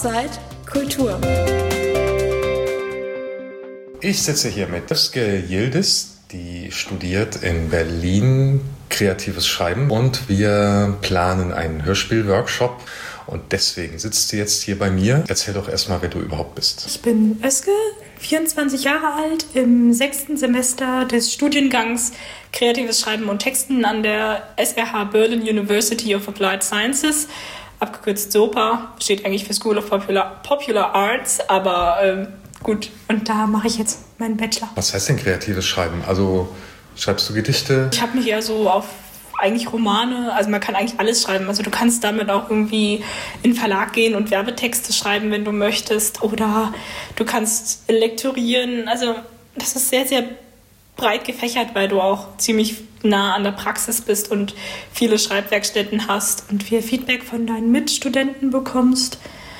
Outside Kultur. Ich sitze hier mit Özge Yildiz, die studiert in Berlin kreatives Schreiben und wir planen einen Hörspielworkshop und deswegen sitzt sie jetzt hier bei mir. Erzähl doch erstmal, wer du überhaupt bist. Ich bin Özge, 24 Jahre alt, im 6. Semester des Studiengangs Kreatives Schreiben und Texten an der SRH Berlin University of Applied Sciences, abgekürzt SOPA, steht eigentlich für School of Popular Arts, aber gut, und da mache ich jetzt meinen Bachelor. Was heißt denn kreatives Schreiben? Also schreibst du Gedichte? Ich habe mich eher so auf eigentlich Romane, also man kann eigentlich alles schreiben. Also du kannst damit auch irgendwie in den Verlag gehen und Werbetexte schreiben, wenn du möchtest. Oder du kannst lektorieren. Also das ist sehr, sehr breit gefächert, weil du auch ziemlich nah an der Praxis bist und viele Schreibwerkstätten hast und viel Feedback von deinen Mitstudenten bekommst.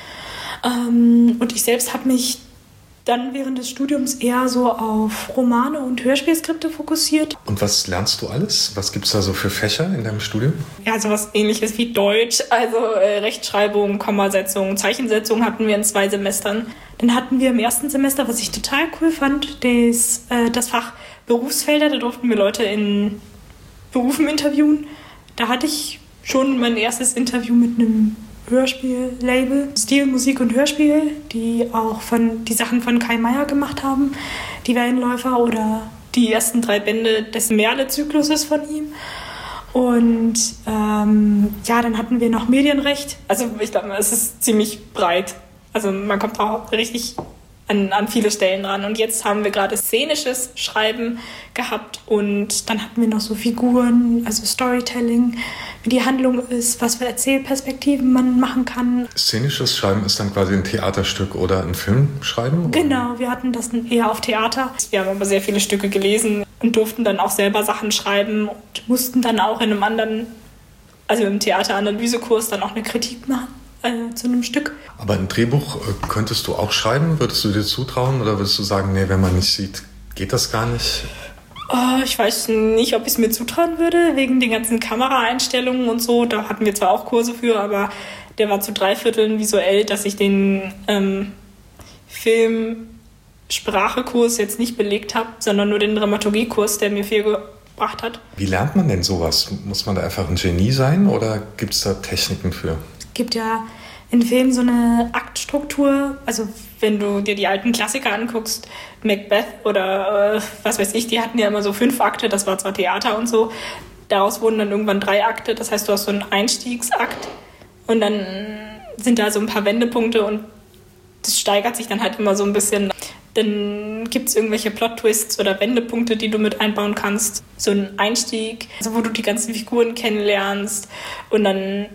Und ich selbst habe mich dann während des Studiums eher so auf Romane und Hörspielskripte fokussiert. Und was lernst du alles? Was gibt es da so für Fächer in deinem Studium? Ja, sowas Ähnliches wie Deutsch, also Rechtschreibung, Kommasetzung, Zeichensetzung hatten wir in 2 Semestern. Dann hatten wir im 1. Semester, was ich total cool fand, das Fach Berufsfelder. Da durften wir Leute in Berufen interviewen. Da hatte ich schon mein erstes Interview mit einem Hörspiellabel, Stil, Musik und Hörspiel, die auch die Sachen von Kai Meier gemacht haben, die Wellenläufer oder die ersten 3 Bände des Merle-Zykluses von ihm. Und dann hatten wir noch Medienrecht. Also ich glaube, es ist ziemlich breit. Also man kommt auch richtig an viele Stellen ran. Und jetzt haben wir gerade szenisches Schreiben gehabt und dann hatten wir noch so Figuren, also Storytelling, wie die Handlung ist, was für Erzählperspektiven man machen kann. Szenisches Schreiben ist dann quasi ein Theaterstück oder ein Filmschreiben? Genau, wir hatten das dann eher auf Theater. Wir haben aber sehr viele Stücke gelesen und durften dann auch selber Sachen schreiben und mussten dann auch in einem anderen, also im Theateranalysekurs dann auch eine Kritik machen zu einem Stück. Aber ein Drehbuch könntest du auch schreiben? Würdest du dir zutrauen oder würdest du sagen, nee, wenn man nicht sieht, geht das gar nicht? Ich weiß nicht, ob ich es mir zutrauen würde, wegen den ganzen Kameraeinstellungen und so. Da hatten wir zwar auch Kurse für, aber der war zu 3/4 visuell, dass ich den Film-Sprache-Kurs jetzt nicht belegt habe, sondern nur den Dramaturgiekurs, der mir viel gebracht hat. Wie lernt man denn sowas? Muss man da einfach ein Genie sein oder gibt es da Techniken für? Es gibt ja in Filmen so eine Aktstruktur, also wenn du dir die alten Klassiker anguckst, Macbeth oder was weiß ich, die hatten ja immer so 5 Akte, das war zwar Theater und so, daraus wurden dann irgendwann 3 Akte, das heißt, du hast so einen Einstiegsakt und dann sind da so ein paar Wendepunkte und das steigert sich dann halt immer so ein bisschen. Dann gibt es irgendwelche Plot-Twists oder Wendepunkte, die du mit einbauen kannst. So ein Einstieg, also wo du die ganzen Figuren kennenlernst und dann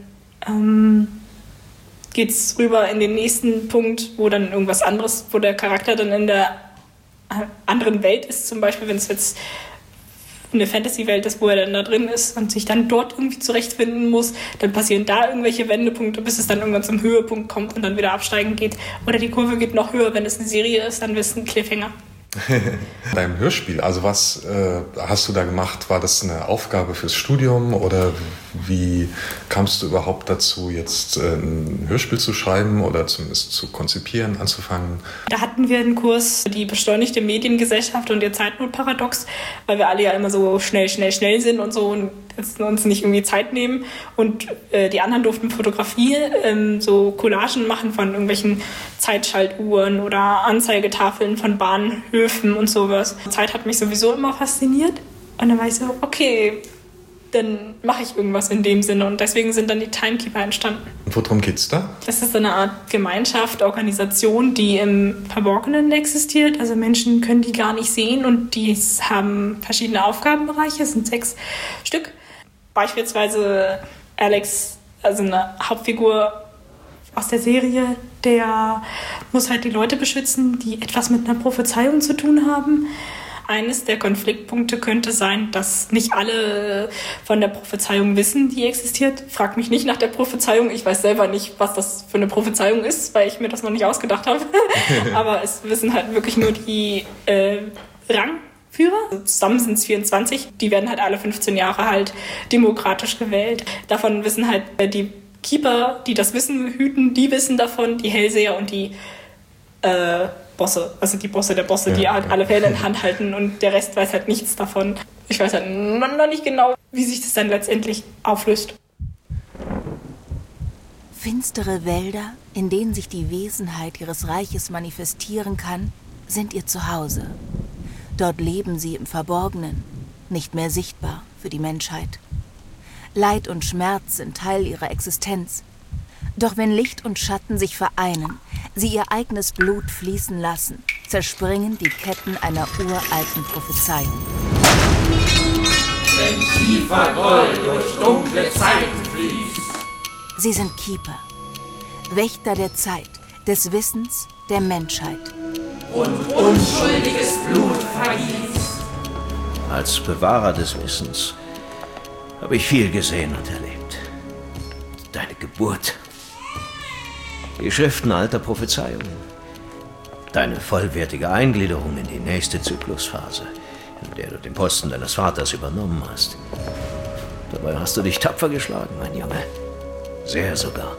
geht's rüber in den nächsten Punkt, wo dann irgendwas anderes, wo der Charakter dann in der anderen Welt ist, zum Beispiel, wenn es jetzt eine Fantasy-Welt ist, wo er dann da drin ist und sich dann dort irgendwie zurechtfinden muss, dann passieren da irgendwelche Wendepunkte, bis es dann irgendwann zum Höhepunkt kommt und dann wieder absteigen geht. Oder die Kurve geht noch höher, wenn es eine Serie ist, dann wird es ein Cliffhanger. Beim Hörspiel, also was hast du da gemacht? War das eine Aufgabe fürs Studium oder wie kamst du überhaupt dazu, jetzt ein Hörspiel zu schreiben oder zumindest zu konzipieren, anzufangen? Da hatten wir einen Kurs, die beschleunigte Mediengesellschaft und ihr Zeitnotparadox, weil wir alle ja immer so schnell sind und so und jetzt uns nicht irgendwie Zeit nehmen. Und die anderen durften Fotografie, so Collagen machen von irgendwelchen Zeitschaltuhren oder Anzeigetafeln von Bahnhöfen und sowas. Die Zeit hat mich sowieso immer fasziniert. Und dann war ich so, okay, dann mache ich irgendwas in dem Sinne. Und deswegen sind dann die Timekeeper entstanden. Und worum geht's da? Das ist eine Art Gemeinschaft, Organisation, die im Verborgenen existiert. Also Menschen können die gar nicht sehen und die haben verschiedene Aufgabenbereiche. Es sind 6 Stück. Beispielsweise Alex, also eine Hauptfigur aus der Serie, der muss halt die Leute beschützen, die etwas mit einer Prophezeiung zu tun haben. Eines der Konfliktpunkte könnte sein, dass nicht alle von der Prophezeiung wissen, die existiert. Frag mich nicht nach der Prophezeiung. Ich weiß selber nicht, was das für eine Prophezeiung ist, weil ich mir das noch nicht ausgedacht habe. Aber es wissen halt wirklich nur die Rangführer. Also zusammen sind es 24. Die werden halt alle 15 Jahre halt demokratisch gewählt. Davon wissen halt die Keeper, die das Wissen hüten, die wissen davon, die Hellseher und die Bosse, also die Bosse der Bosse, die halt alle Fälle in Hand halten und der Rest weiß halt nichts davon. Ich weiß halt noch nicht genau, wie sich das dann letztendlich auflöst. Finstere Wälder, in denen sich die Wesenheit ihres Reiches manifestieren kann, sind ihr Zuhause. Dort leben sie im Verborgenen, nicht mehr sichtbar für die Menschheit. Leid und Schmerz sind Teil ihrer Existenz. Doch wenn Licht und Schatten sich vereinen, sie ihr eigenes Blut fließen lassen, zerspringen die Ketten einer uralten Prophezeiung. Wenn tiefer Groll durch dunkle Zeiten fließt. Sie sind Keeper, Wächter der Zeit, des Wissens, der Menschheit. Und unschuldiges Blut vergießt. Als Bewahrer des Wissens habe ich viel gesehen und erlebt. Deine Geburt, die Schriften alter Prophezeiungen, deine vollwertige Eingliederung in die nächste Zyklusphase, in der du den Posten deines Vaters übernommen hast. Dabei hast du dich tapfer geschlagen, mein Junge. Sehr sogar.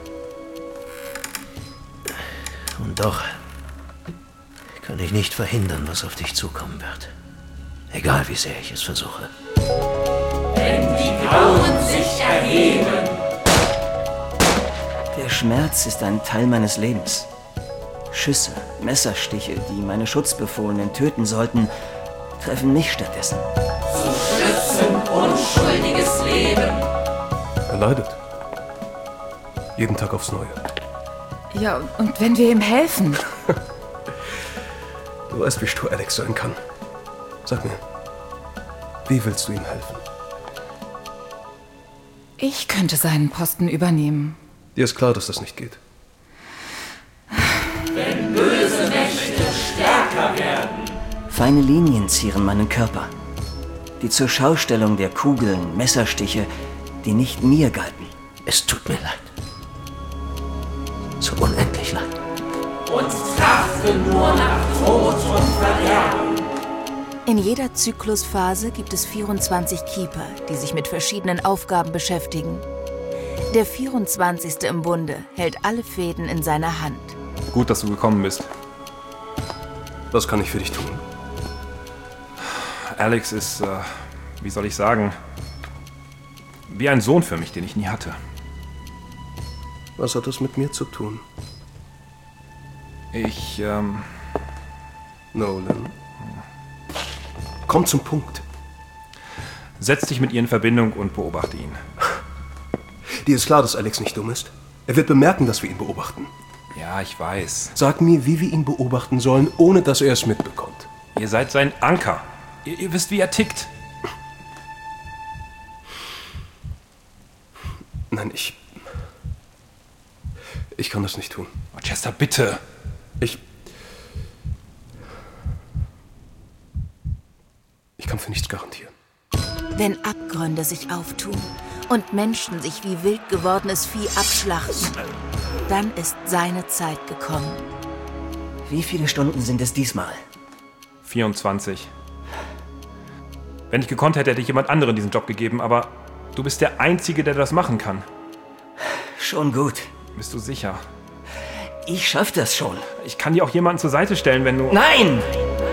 Und doch kann ich nicht verhindern, was auf dich zukommen wird. Egal wie sehr ich es versuche. Wenn die Grauen sich erheben. Der Schmerz ist ein Teil meines Lebens. Schüsse, Messerstiche, die meine Schutzbefohlenen töten sollten, treffen mich stattdessen. Zu schützen unschuldiges Leben. Er leidet. Jeden Tag aufs Neue. Ja, und wenn wir ihm helfen? Du weißt, wie stur Alex sein kann. Sag mir, wie willst du ihm helfen? Ich könnte seinen Posten übernehmen. Dir ist klar, dass das nicht geht. Wenn böse Mächte stärker werden. Feine Linien zieren meinen Körper. Die Zurschaustellung der Kugeln, Messerstiche, die nicht mir galten. Es tut mir leid. So unendlich leid. Und trachten nur nach Tod und Verderben. In jeder Zyklusphase gibt es 24 Keeper, die sich mit verschiedenen Aufgaben beschäftigen. Der 24. im Bunde hält alle Fäden in seiner Hand. Gut, dass du gekommen bist. Was kann ich für dich tun? Alex ist, wie soll ich sagen, wie ein Sohn für mich, den ich nie hatte. Was hat das mit mir zu tun? Nolan. Komm zum Punkt. Setz dich mit ihr in Verbindung und beobachte ihn. Dir ist klar, dass Alex nicht dumm ist. Er wird bemerken, dass wir ihn beobachten. Ja, ich weiß. Sag mir, wie wir ihn beobachten sollen, ohne dass er es mitbekommt. Ihr seid sein Anker. Ihr wisst, wie er tickt. Nein, ich kann das nicht tun. Chester, bitte. Ich kann für nichts garantieren. Wenn Abgründe sich auftun und Menschen sich wie wild gewordenes Vieh abschlachten, dann ist seine Zeit gekommen. Wie viele Stunden sind es diesmal? 24. Wenn ich gekonnt hätte, hätte ich jemand anderen diesen Job gegeben, aber du bist der Einzige, der das machen kann. Schon gut. Bist du sicher? Ich schaff das schon. Ich kann dir auch jemanden zur Seite stellen, wenn du... Nein!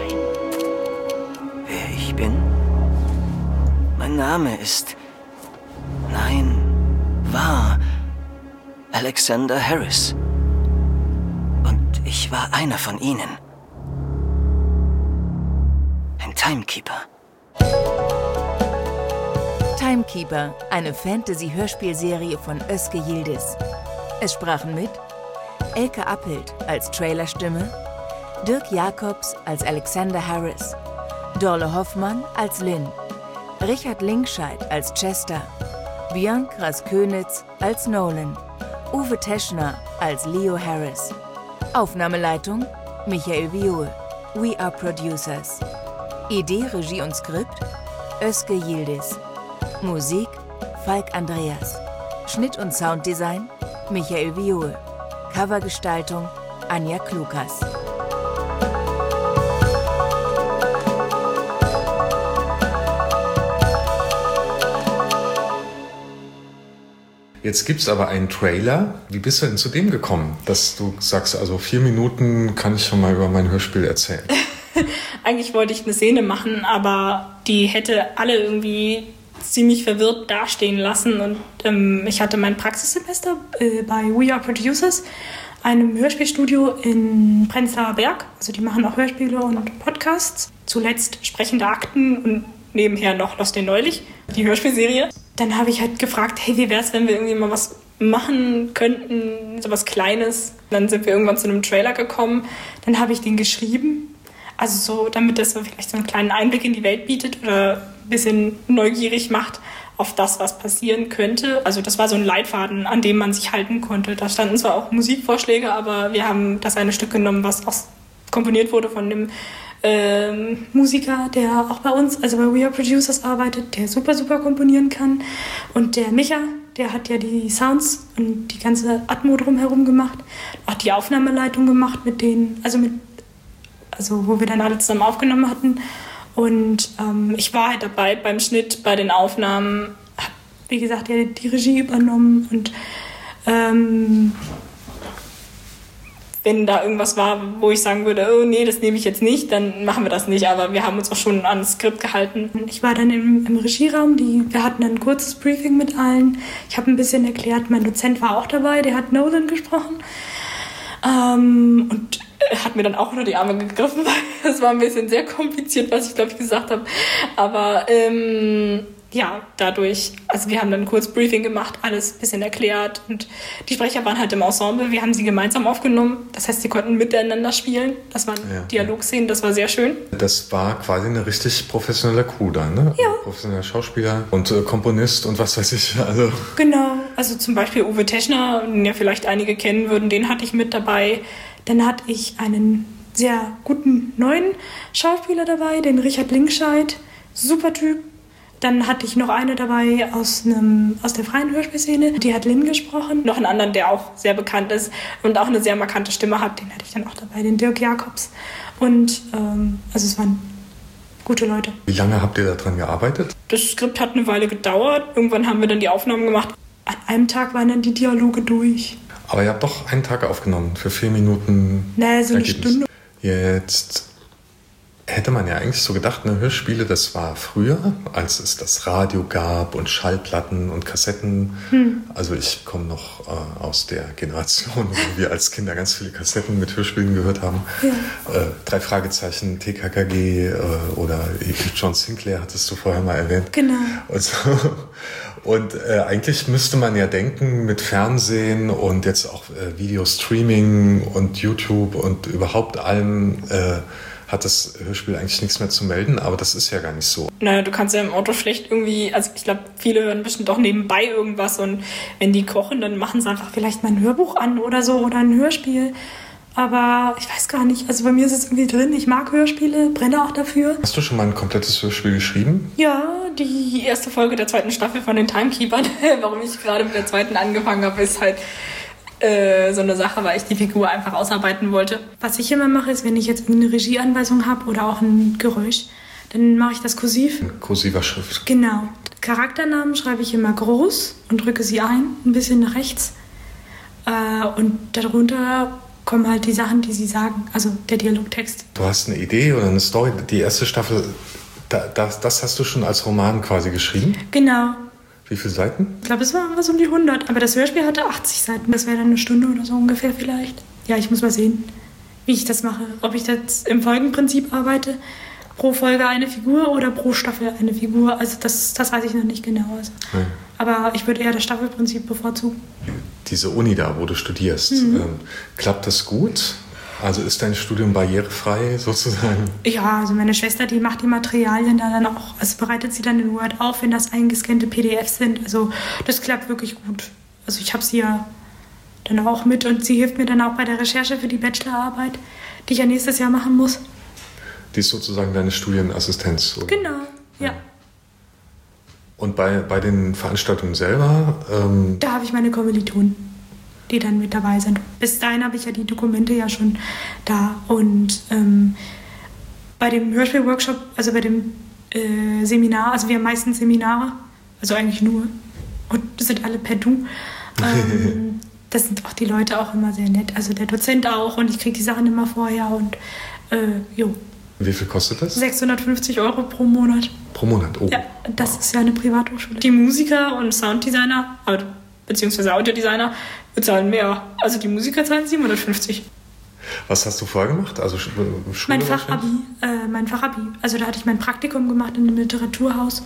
Wer ich bin? Mein Name ist... Nein, war... Alexander Harris. Und ich war einer von ihnen. Ein Timekeeper. Timekeeper, eine Fantasy-Hörspielserie von Özge Yildiz. Es sprachen mit Elke Appelt als Trailerstimme, Dirk Jacobs als Alexander Harris, Dorle Hoffmann als Lynn, Richard Linkscheid als Chester, Björn Kraskönitz als Nolan, Uwe Teschner als Leo Harris. Aufnahmeleitung Michael Viol. We are Producers. Idee, Regie und Skript Özge Yildiz. Musik Falk Andreas. Schnitt und Sounddesign Michael Viol. Covergestaltung Anja Klukas. Jetzt gibt es aber einen Trailer. Wie bist du denn zu dem gekommen, dass du sagst, also 4 Minuten kann ich schon mal über mein Hörspiel erzählen? Eigentlich wollte ich eine Szene machen, aber die hätte alle irgendwie ziemlich verwirrt dastehen lassen. Und ich hatte mein Praxissemester bei We Are Producers, einem Hörspielstudio in Prenzlauer Berg. Also die machen auch Hörspiele und Podcasts. Zuletzt sprechende Akten und nebenher noch Lost in Neulich, die Hörspielserie. Dann habe ich halt gefragt, hey, wie wäre es, wenn wir irgendwie mal was machen könnten, so was Kleines. Dann sind wir irgendwann zu einem Trailer gekommen. Dann habe ich den geschrieben. Also so, damit das so vielleicht so einen kleinen Einblick in die Welt bietet oder ein bisschen neugierig macht auf das, was passieren könnte. Also das war so ein Leitfaden, an dem man sich halten konnte. Da standen zwar auch Musikvorschläge, aber wir haben das eine Stück genommen, was auch komponiert wurde von dem Musiker, der auch bei uns, also bei We Are Producers arbeitet, der super, super komponieren kann. Und der Micha, der hat ja die Sounds und die ganze Atmo drumherum gemacht, auch die Aufnahmeleitung gemacht mit denen, also wo wir dann alle zusammen aufgenommen hatten. Und ich war halt dabei beim Schnitt, bei den Aufnahmen, habe, wie gesagt, ja, die Regie übernommen und wenn da irgendwas war, wo ich sagen würde, oh nee, das nehme ich jetzt nicht, dann machen wir das nicht. Aber wir haben uns auch schon an das Skript gehalten. Ich war dann im Regieraum, wir hatten ein kurzes Briefing mit allen. Ich habe ein bisschen erklärt, mein Dozent war auch dabei, der hat Nolan gesprochen. Und hat mir dann auch nur die Arme gegriffen, weil es war ein bisschen sehr kompliziert, was ich glaube ich gesagt habe. Aber ja, dadurch, also wir haben dann kurz Briefing gemacht, alles ein bisschen erklärt und die Sprecher waren halt im Ensemble, wir haben sie gemeinsam aufgenommen, das heißt, sie konnten miteinander spielen, das waren Dialogszenen, das war sehr schön. Das war quasi eine richtig professionelle Crew da, ne? Ja. Professioneller Schauspieler und Komponist und was weiß ich, also. Genau, also zum Beispiel Uwe Teschner, den ja vielleicht einige kennen würden, den hatte ich mit dabei. Dann hatte ich einen sehr guten neuen Schauspieler dabei, den Richard Linkscheid, super Typ. Dann hatte ich noch eine dabei aus der freien Hörspielszene, die hat Lynn gesprochen. Noch einen anderen, der auch sehr bekannt ist und auch eine sehr markante Stimme hat, den hatte ich dann auch dabei, den Dirk Jacobs. Und also es waren gute Leute. Wie lange habt ihr daran gearbeitet? Das Skript hat eine Weile gedauert. Irgendwann haben wir dann die Aufnahmen gemacht. An einem Tag waren dann die Dialoge durch. Aber ihr habt doch einen Tag aufgenommen für 4 Minuten. Naja, so eine Stunde. Jetzt hätte man ja eigentlich so gedacht, ne, Hörspiele, das war früher, als es das Radio gab und Schallplatten und Kassetten. Also ich komme noch aus der Generation, wo wir als Kinder ganz viele Kassetten mit Hörspielen gehört haben. Ja. 3 Fragezeichen, TKKG oder John Sinclair hattest du vorher mal erwähnt. Genau. Und eigentlich müsste man ja denken, mit Fernsehen und jetzt auch Videostreaming und YouTube und überhaupt allem hat das Hörspiel eigentlich nichts mehr zu melden, aber das ist ja gar nicht so. Naja, du kannst ja im Auto schlecht irgendwie, also ich glaube, viele hören bestimmt doch nebenbei irgendwas und wenn die kochen, dann machen sie einfach vielleicht mal ein Hörbuch an oder so oder ein Hörspiel. Aber ich weiß gar nicht, also bei mir ist es irgendwie drin, ich mag Hörspiele, brenne auch dafür. Hast du schon mal ein komplettes Hörspiel geschrieben? Ja, die erste Folge der 2. Staffel von den Timekeepern, warum ich gerade mit der 2. angefangen habe, ist halt so eine Sache, weil ich die Figur einfach ausarbeiten wollte. Was ich immer mache, ist, wenn ich jetzt eine Regieanweisung habe oder auch ein Geräusch, dann mache ich das kursiv. In kursiver Schrift. Genau. Charakternamen schreibe ich immer groß und drücke sie ein bisschen nach rechts. Und darunter kommen halt die Sachen, die sie sagen, also der Dialogtext. Du hast eine Idee oder eine Story, die erste Staffel, das hast du schon als Roman quasi geschrieben? Genau. Wie viele Seiten? Ich glaube, es waren was um die 100, aber das Hörspiel hatte 80 Seiten. Das wäre dann eine Stunde oder so ungefähr vielleicht. Ja, ich muss mal sehen, wie ich das mache. Ob ich jetzt im Folgenprinzip arbeite, pro Folge eine Figur oder pro Staffel eine Figur. Also das weiß ich noch nicht genau. Also. Ja. Aber ich würde eher das Staffelprinzip bevorzugen. Diese Uni da, wo du studierst, klappt das gut? Also ist dein Studium barrierefrei sozusagen? Ja, also meine Schwester, die macht die Materialien da dann auch, also bereitet sie dann in Word auf, wenn das eingescannte PDFs sind. Also das klappt wirklich gut. Also ich habe sie ja dann auch mit und sie hilft mir dann auch bei der Recherche für die Bachelorarbeit, die ich ja nächstes Jahr machen muss. Die ist sozusagen deine Studienassistenz, oder? Genau, ja. Und bei den Veranstaltungen selber? Da habe ich meine Kommilitonen, die dann mit dabei sind. Bis dahin habe ich ja die Dokumente ja schon da. Und bei dem Hörspiel-Workshop, also bei dem Seminar, also wir haben meistens Seminare, also eigentlich nur, und sind alle per Du. Das sind auch die Leute auch immer sehr nett. Also der Dozent auch und ich kriege die Sachen immer vorher und jo. Wie viel kostet das? 650 € pro Monat. Pro Monat, oh. Ja, das ist ja eine Privathochschule. Die Musiker und Sounddesigner, beziehungsweise Audiodesigner, bezahlen mehr. Also die Musiker zahlen 750. Was hast du vorher gemacht? Also Schule? Mein Fachabi. Also da hatte ich mein Praktikum gemacht in einem Literaturhaus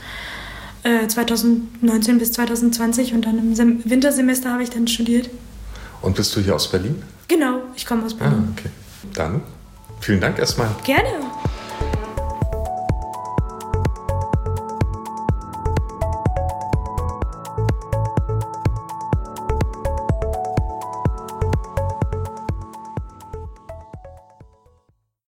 2019 bis 2020 und dann im Wintersemester habe ich dann studiert. Und bist du hier aus Berlin? Genau, ich komme aus Berlin. Okay. Dann vielen Dank erstmal. Gerne.